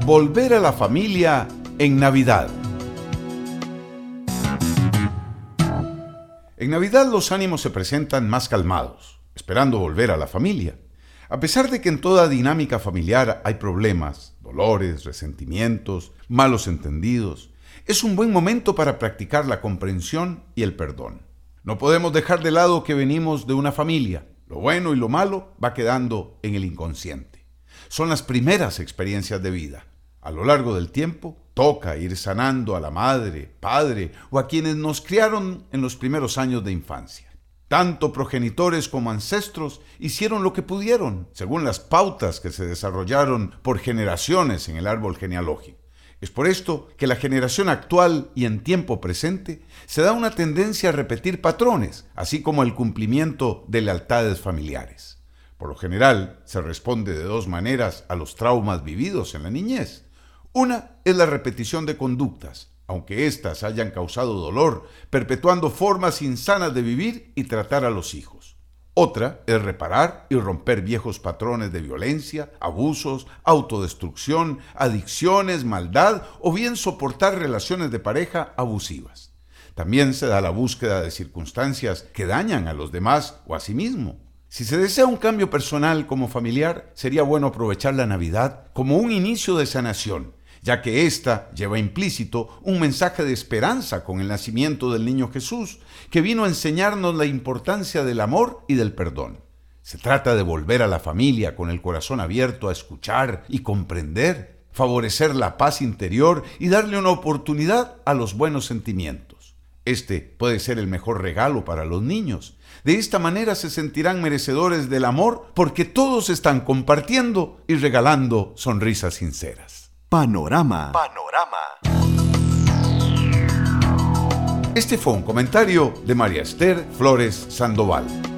Volver a la familia en Navidad. En Navidad los ánimos se presentan más calmados, esperando volver a la familia. A pesar de que en toda dinámica familiar hay problemas, dolores, resentimientos, malos entendidos, es un buen momento para practicar la comprensión y el perdón. No podemos dejar de lado que venimos de una familia. Lo bueno y lo malo va quedando en el inconsciente. Son las primeras experiencias de vida. A lo largo del tiempo, toca ir sanando a la madre, padre o a quienes nos criaron en los primeros años de infancia. Tanto progenitores como ancestros hicieron lo que pudieron, según las pautas que se desarrollaron por generaciones en el árbol genealógico. Es por esto que la generación actual y en tiempo presente se da una tendencia a repetir patrones, así como el cumplimiento de lealtades familiares. Por lo general, se responde de dos maneras a los traumas vividos en la niñez. Una es la repetición de conductas, aunque éstas hayan causado dolor, perpetuando formas insanas de vivir y tratar a los hijos. Otra es reparar y romper viejos patrones de violencia, abusos, autodestrucción, adicciones, maldad o bien soportar relaciones de pareja abusivas. También se da la búsqueda de circunstancias que dañan a los demás o a sí mismo. Si se desea un cambio personal como familiar, sería bueno aprovechar la Navidad como un inicio de sanación, ya que ésta lleva implícito un mensaje de esperanza con el nacimiento del niño Jesús, que vino a enseñarnos la importancia del amor y del perdón. Se trata de volver a la familia con el corazón abierto a escuchar y comprender, favorecer la paz interior y darle una oportunidad a los buenos sentimientos. Este puede ser el mejor regalo para los niños. De esta manera se sentirán merecedores del amor porque todos están compartiendo y regalando sonrisas sinceras. Panorama. Este fue un comentario de María Esther Flores Sandoval.